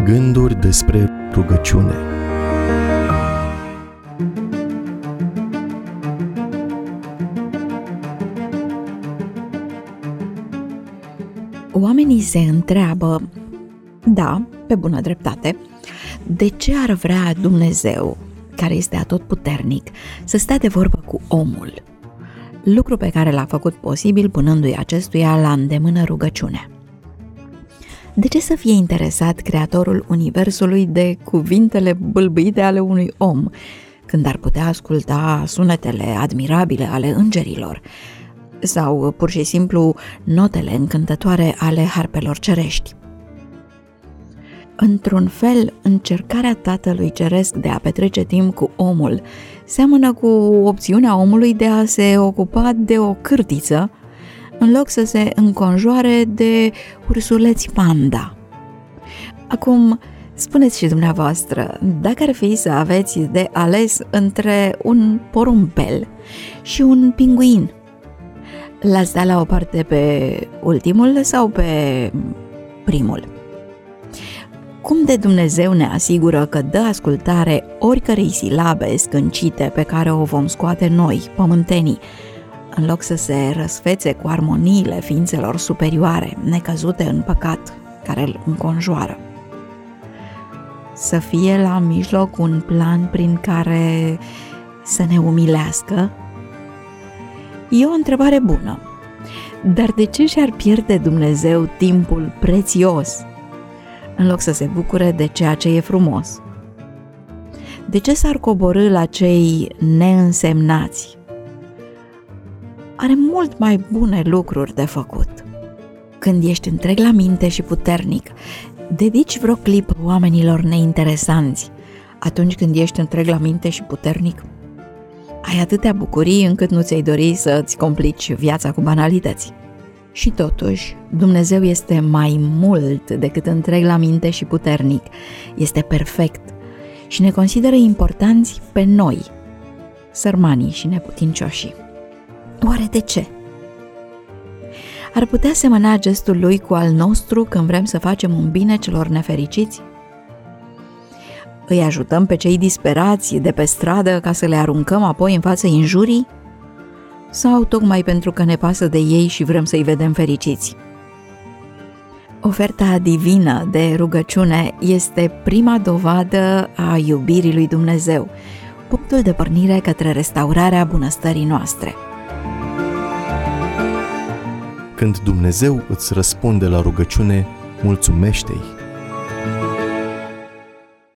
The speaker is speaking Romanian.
Gânduri despre rugăciune. Oamenii se întreabă, da, pe bună dreptate, de ce ar vrea Dumnezeu, care este atotputernic, să stea de vorbă cu omul? Lucru pe care l-a făcut posibil punându-i acestuia la îndemână rugăciunea. De ce să fie interesat Creatorul Universului de cuvintele bâlbâite ale unui om, când ar putea asculta sunetele admirabile ale îngerilor, sau pur și simplu notele încântătoare ale harpelor cerești? Într-un fel, încercarea Tatălui Ceresc de a petrece timp cu omul seamănă cu opțiunea omului de a se ocupa de o cârtiță în loc să se înconjoare de ursuleți panda. Acum, spuneți și dumneavoastră, dacă ar fi să aveți de ales între un porumbel și un pinguin, l-ați da la o parte pe ultimul sau pe primul? Cum de Dumnezeu ne asigură că dă ascultare oricărei silabe scâncite pe care o vom scoate noi, pământenii, în loc să se răsfețe cu armoniile ființelor superioare, necăzute în păcat, care îl înconjoară? Să fie la mijloc un plan prin care să ne umilească? E o întrebare bună, dar de ce și-ar pierde Dumnezeu timpul prețios în loc să se bucure de ceea ce e frumos? De ce s-ar coborî la cei neînsemnați? Are mult mai bune lucruri de făcut. Când ești întreg la minte și puternic, dedici vreo clipă oamenilor neinteresanți. Atunci când ești întreg la minte și puternic, ai atâtea bucurii încât nu ți-ai dori să-ți complici viața cu banalități. Și totuși, Dumnezeu este mai mult decât întreg la minte și puternic. Este perfect și ne consideră importanți pe noi, sărmanii și neputincioșii. Oare de ce? Ar putea semăna gestul lui cu al nostru când vrem să facem un bine celor nefericiți? Îi ajutăm pe cei disperați de pe stradă ca să le aruncăm apoi în față injurii? Sau tocmai pentru că ne pasă de ei și vrem să-i vedem fericiți? Oferta divină de rugăciune este prima dovadă a iubirii lui Dumnezeu, punctul de pornire către restaurarea bunăstării noastre. Când Dumnezeu îți răspunde la rugăciune, mulțumește-i.